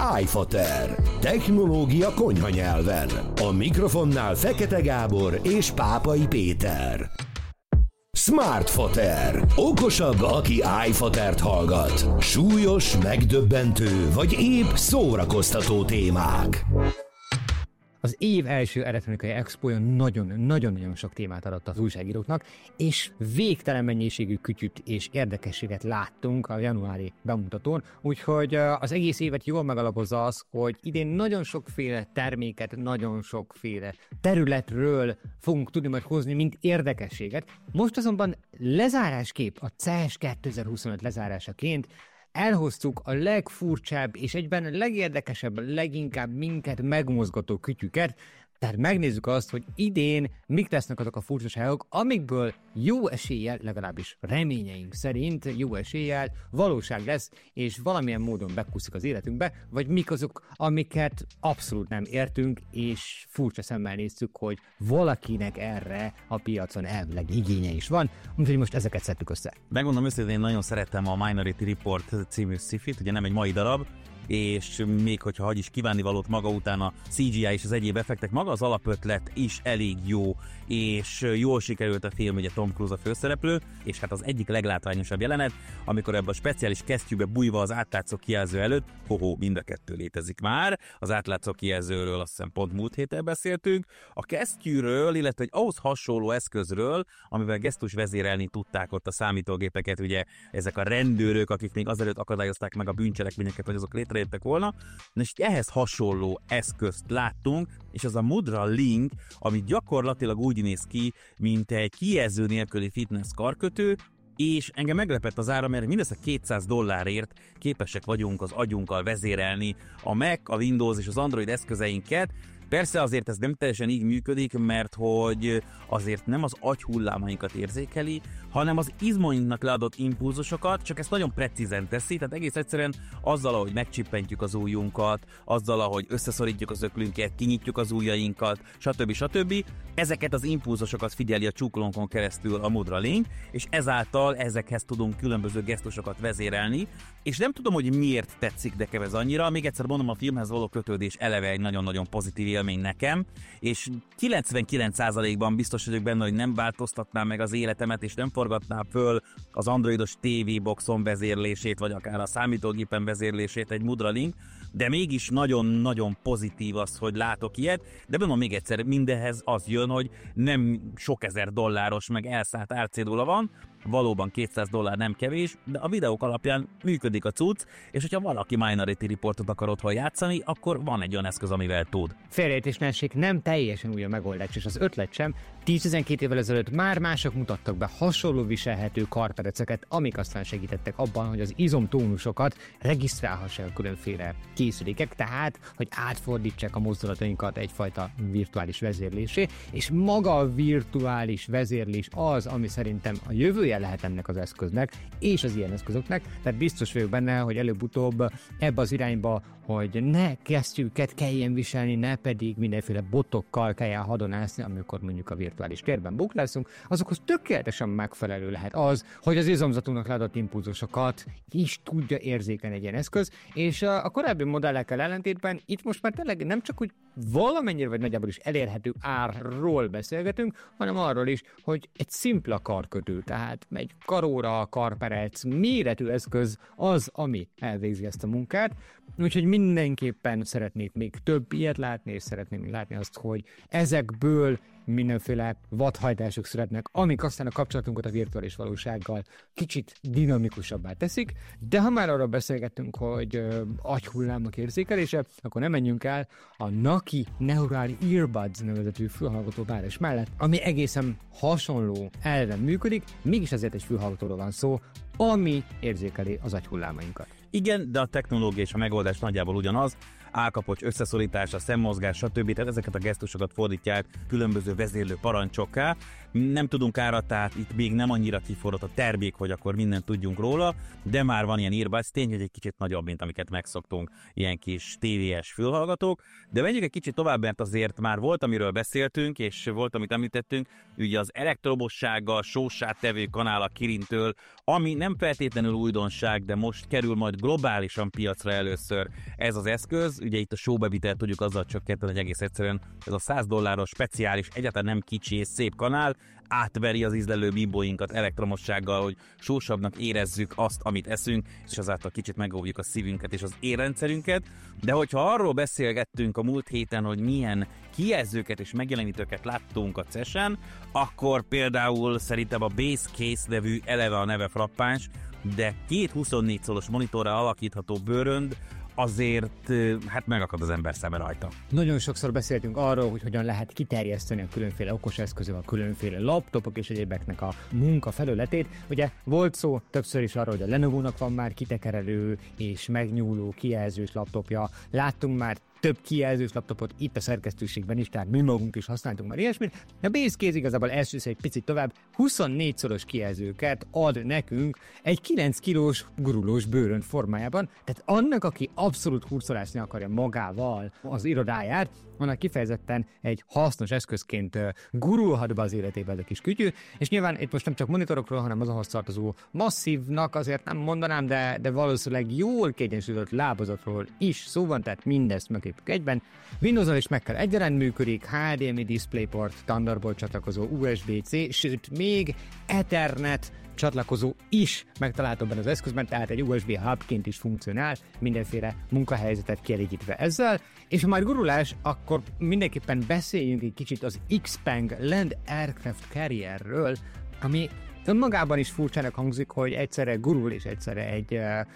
iFater. Technológia konyha nyelven. A mikrofonnál Fekete Gábor és Pápai Péter. Smartfater. Okosabb, aki iFatert hallgat. Súlyos, megdöbbentő vagy épp szórakoztató témák. Az év első elektronikai expója nagyon-nagyon sok témát adott az újságíróknak, és végtelen mennyiségű kütyüt és érdekességet láttunk a januári bemutatón, úgyhogy az egész évet jól megalapozza az, hogy idén nagyon sokféle terméket, nagyon sokféle területről fogunk tudni majd hozni, mint érdekességet. Most azonban lezárásképp a CES 2025 lezárásaként elhoztuk a legfurcsább és egyben legérdekesebb, leginkább minket megmozgató kütyüket, tehát megnézzük azt, hogy idén mik lesznek azok a furcsaságok, amikből jó eséllyel, legalábbis reményeink szerint jó eséllyel valóság lesz, és valamilyen módon bekuszik az életünkbe, vagy mik azok, amiket abszolút nem értünk, és furcsa szemmel néztük, hogy valakinek erre a piacon elvileg igénye is van, úgyhogy most ezeket szedtük össze. Megmondom őszintén, én nagyon szerettem a Minority Report című sci-fit, ugye nem egy mai darab, és még hogyha hagy is kívánnivalót maga után a CGI és az egyéb effektek, maga az alapötlet is elég jó, és jól sikerült a film, ugye Tom Cruise a főszereplő, és hát az egyik leglátványosabb jelenet, amikor ebben a speciális kesztyűbe bújva az átlátszó kijelző előtt, mind a kettő létezik már, az átlátszó kijelzőről azt hiszem pont múlt héten beszéltünk, a kesztyűről, illetve egy ahhoz hasonló eszközről, amivel gesztus vezérelni tudták ott a számítógépeket, ugye ezek a rendőrök, akik még azelőtt akadályozták meg a bűncselekményeket, hogy azok létrejöttek volna, és ehhez hasonló eszközt láttunk, és az a Mudra Link, ami gyakorlatilag úgy néz ki, mint egy kijelző nélküli fitness karkötő, és engem meglepett az ára, mert mindössze $200 képesek vagyunk az agyunkkal vezérelni a Mac, a Windows és az Android eszközeinket. Persze azért ez nem teljesen így működik, mert hogy azért nem az agyhullámainkat érzékeli, hanem az izmainknak leadott impulzusokat, csak ezt nagyon precízen teszi, tehát egész egyszerűen azzal, ahogy megcsippentjük az ujjunkat, azzal, ahogy összeszorítjuk az öklünket, kinyitjuk az ujjainkat, stb. Ezeket az impulzusokat figyeli a csúkolónkon keresztül a Mudra Link, és ezáltal ezekhez tudunk különböző gesztusokat vezérelni, és nem tudom, hogy miért tetszik nekem ez annyira, még egyszer mondom, a filmhez való kötődés eleve egy nagyon-nagyon pozitív élmény nekem, és 99%-ban biztos vagyok benne, hogy nem változtatnám meg az életemet, és nem forgatnám föl az androidos TV boxon vezérlését, vagy akár a számítógépen vezérlését egy Mudra Link, de mégis nagyon-nagyon pozitív az, hogy látok ilyet, de mondom még egyszer, mindenhez az jön, hogy nem sok ezer dolláros, meg elszállt árcédula van, valóban $200 nem kevés, de a videók alapján működik a cucc, és hogyha valaki Minority Reportot akar otthon játszani, akkor van egy olyan eszköz, amivel tud. Félreértés ne essék, nem teljesen új a megoldás, és az ötlet sem. 10-12 évvel ezelőtt már mások mutattak be hasonló viselhető karpereceket, amik aztán segítettek abban, hogy az izomtónusokat regisztrálhassák a különféle készülékek, tehát, hogy átfordítsák a mozdulatainkat egyfajta virtuális vezérlésé, és maga a virtuális vezérlés az, ami szerintem a jövője lehet ennek az eszköznek, és az ilyen eszközöknek, tehát biztos vagyok benne, hogy előbb-utóbb ebbe az irányba, hogy ne kesztyűket kelljen viselni, ne pedig mindenféle botokkal kelljen hadonászni, amikor mondjuk a virtuális térben buklászunk, azokhoz tökéletesen megfelelő lehet az, hogy az izomzatunknak leadott impulzusokat is tudja érzékelni egy ilyen eszköz, és a korábbi modellekkel ellentétben itt most már tényleg nem csak úgy valamennyire vagy nagyjából is elérhető árról beszélgetünk, hanem arról is, hogy egy szimpla karkötő, tehát egy karóra, karperec, méretű eszköz az, ami elvégzi ezt a munkát, úgyhogy mindenképpen szeretnék még több ilyet látni, és szeretném látni azt, hogy ezekből mindenféle vadhajtások születnek, amik aztán a kapcsolatunkat a virtuális valósággal kicsit dinamikusabbá teszik, de ha már arról beszélgettünk, hogy agyhullámok érzékelése, akkor nem menjünk el a Naki Neural Earbuds nevezetű fülhallgató párás mellett, ami egészen hasonló elven működik, mégis ezért egy fülhallgatóról van szó, ami érzékeli az agyhullámainkat. Igen, de a technológia és a megoldás nagyjából ugyanaz, állkapocs, összeszorítása, szemmozgás, stb. Tehát ezeket a gesztusokat fordítják különböző vezérlő parancsokká. Nem tudunk árat, tehát itt még nem annyira kiforrott a termék, hogy akkor mindent tudjunk róla, de már van ilyen earbuds, tény, hogy egy kicsit nagyobb, mint amiket megszoktunk, ilyen kis TVS fülhallgatók, de menjünk egy kicsit tovább, mert azért már volt, amiről beszéltünk, és volt, amit említettünk, ugye az elektromossággal sósát tevő kanál a Kirintől, ami nem feltétlenül újdonság, de most kerül majd globálisan piacra először ez az eszköz. Ugye itt a showbevitelt tudjuk azzal csökkenteni, hogy egész egyszerűen ez a $100 speciális, egyáltalán nem kicsi és szép kanál, átveri az ízlelő bimbóinkat elektromossággal, hogy sósabbnak érezzük azt, amit eszünk, és azáltal kicsit megóvjuk a szívünket és az érrendszerünket. De hogyha arról beszélgettünk a múlt héten, hogy milyen kijelzőket és megjelenítőket láttunk a CES-en, akkor például szerintem a Base Case nevű, eleve a neve frappáns, de 2 24 szolos monitorra alakítható bőrönd azért hát megakad az ember szeme rajta. Nagyon sokszor beszéltünk arról, hogy hogyan lehet kiterjeszteni a különféle okos eszközök, a különféle laptopok és egyébeknek a munkafelületét. Ugye volt szó többször is arról, hogy a Lenovo-nak van már kitekerelő és megnyúló kijelzős laptopja. Láttunk már több kijelzős laptopot itt a szerkesztőségben is, tehát mi magunk is használtunk már ilyesmit. A Base Case igazából elsősz egy picit tovább, 24 szoros kijelzőket ad nekünk egy 9 kilós gurulós bőrönd formájában, tehát annak, aki abszolút hurcolásni akarja magával az irodáját, annak kifejezetten egy hasznos eszközként gurulhat be az életébe ez a kis kütyű, és nyilván itt most nem csak monitorokról, hanem az ahhoz tartozó masszívnak azért nem mondanám, de valószínűleg jól kiegyensúlyozott lábazatról is szó van, tehát mindezt megépjük egyben. Windows-al is Mac-kel egyaránt működik, HDMI DisplayPort, Thunderbolt csatlakozó, USB-C, sőt még Ethernet csatlakozó is megtalálható benne az eszközben, tehát egy USB hubként is funkcionál, mindenféle munkahelyzetet kielégítve ezzel, és ha már gurulás, akkor mindenképpen beszéljünk egy kicsit az Xpeng Land Aircraft Carrierről, ami önmagában is furcsának hangzik, hogy egyszerre gurul és egyszerre egy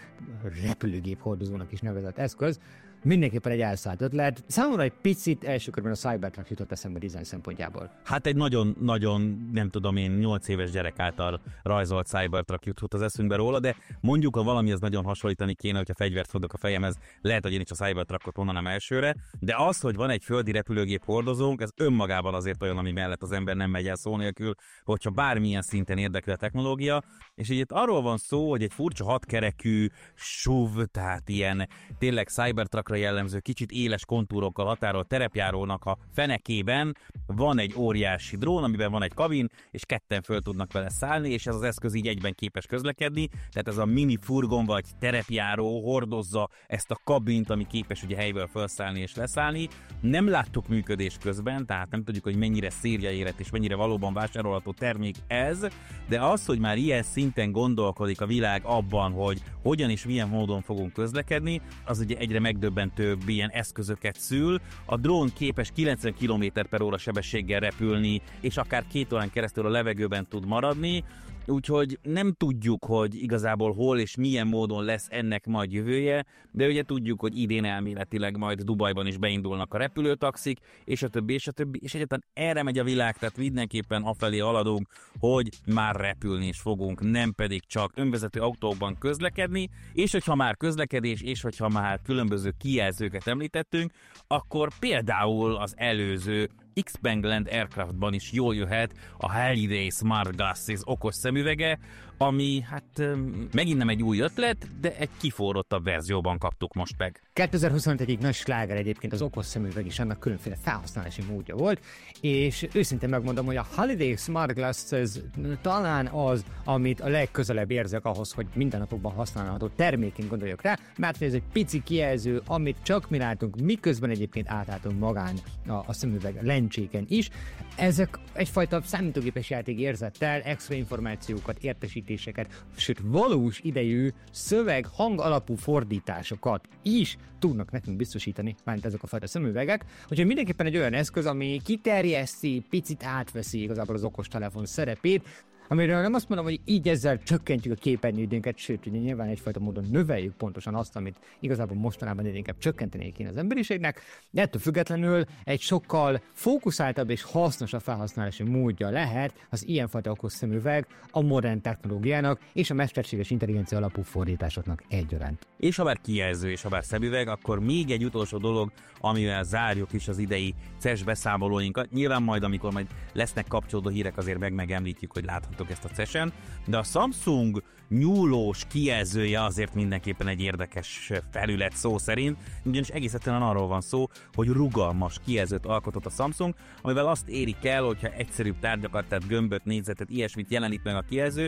repülőgép hordozónak is nevezett eszköz. Mindenképpen egy elszállt ötlet. Számomra egy picit első körben a Cybertruck jutott eszembe design szempontjából. Hát egy nagyon, nem tudom én, 8 éves gyerek által rajzolt Cybertruck jutott az eszünkbe róla, de mondjuk, ha valami az nagyon hasonlítani kéne, hogyha fegyvert fogok a fejemhez, lehet, hogy én is a Cybertruckot mondanám elsőre, de az, hogy van egy földi repülőgép hordozónk, ez önmagában azért olyan, ami mellett az ember nem megy el szó nélkül, hogyha bármilyen szinten érdekli a technológia, és így itt arról van szó, hogy egy furcsa hatkerekű SUV, tehát ilyen tényleg Cybertruck jellemző, kicsit éles kontúrokkal határolt terepjárónak a fenekében van egy óriási drón, amiben van egy kabin, és ketten föl tudnak vele szállni, és ez az eszköz így egyben képes közlekedni, tehát ez a mini furgon vagy terepjáró hordozza ezt a kabint, ami képes ugye helyből felszállni és leszállni. Nem láttuk működés közben, tehát nem tudjuk, hogy mennyire szérja érett és mennyire valóban vásárolható termék ez, de az, hogy már ilyen szinten gondolkodik a világ abban, hogy hogyan és milyen módon fogunk közlekedni, az ugye egyre megdöbbentőbb ilyen eszközöket szül. A drón képes 90 km/h sebességgel repülni, és akár 2 órán keresztül a levegőben tud maradni, úgyhogy nem tudjuk, hogy igazából hol és milyen módon lesz ennek majd jövője, de ugye tudjuk, hogy idén elméletileg majd Dubajban is beindulnak a repülőtaxik, és a többi, és egyáltalán erre megy a világ, tehát mindenképpen afelé haladunk, hogy már repülni is fogunk, nem pedig csak önvezető autókban közlekedni, és hogyha már közlekedés, és hogyha már különböző kijelzőket említettünk, akkor például az előző Xpeng Land Aircraftban is jól jöhet a Holiday Smart Glasses okos szemüvege, ami hát megint nem egy új ötlet, de egy kiforrottabb verzióban kaptuk most meg. 2025 egyik nagy sláger egyébként az okos szemüveg is, annak különféle felhasználási módja volt, és őszintén megmondom, hogy a Holiday Smart Glasses talán az, amit a legközelebb érzek ahhoz, hogy mindennapokban használható terméként gondoljak rá, mert ez egy pici kijelző, amit csak mi látunk, miközben egyébként átálltunk magán a szemüveg lencséken is. Ezek egyfajta számítógépes játék érzettel extra információkat, értesítéseket, sőt valós idejű szöveg-hang alapú fordításokat is tudnak nekünk biztosítani, mármint ezek a fajta szemüvegek, úgyhogy mindenképpen egy olyan eszköz, ami kiterjeszti, picit átveszi igazából az okostelefon szerepét, amiről nem azt mondom, hogy így ezzel csökkentjük a képernyőidőnket, sőt, ugye nyilván egyfajta módon növeljük pontosan azt, amit igazából mostanában inkább csökkenteni kéne az emberiségnek, de ettől függetlenül egy sokkal fókuszáltabb és hasznosabb felhasználási módja lehet az ilyenfajta okos szemüveg a modern technológiának és a mesterséges intelligencia alapú fordításoknak egyaránt. És ha bár kijelző és ha bár szemüveg, akkor még egy utolsó dolog, amivel zárjuk is az idei CES beszámolóinkat. Nyilván majd, amikor majd lesznek kapcsolódó hírek, azért megemlítjük, hogy láthatok ezt a CES-en, de a Samsung nyúlós kijelzője azért mindenképpen egy érdekes felület szó szerint, ugyanis egész egyszerűen arról van szó, hogy rugalmas kijelzőt alkotott a Samsung, amivel azt érik el, hogyha egyszerűbb tárgyakat, tehát gömböt, négyzetet, ilyesmit jelenít meg a kijelző,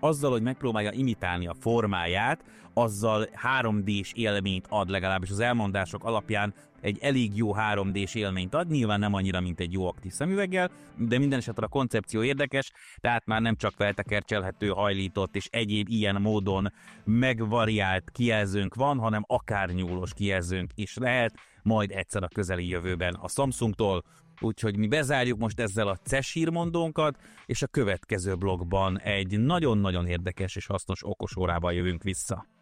azzal, hogy megpróbálja imitálni a formáját, azzal 3D-s élményt ad, legalábbis az elmondások alapján egy elég jó 3D-s élményt ad, nyilván nem annyira, mint egy jó aktív szemüveggel, de minden esetre a koncepció érdekes, tehát már nem csak feltekercselhető, hajlított és egyéb ilyen módon megvariált kijelzőnk van, hanem akár nyúlós kijelzőnk is lehet, majd egyszer a közeli jövőben a Samsungtól. Úgyhogy mi bezárjuk most ezzel a CES hírmondónkat, és a következő blogban egy nagyon-nagyon érdekes és hasznos okos órával jövünk vissza.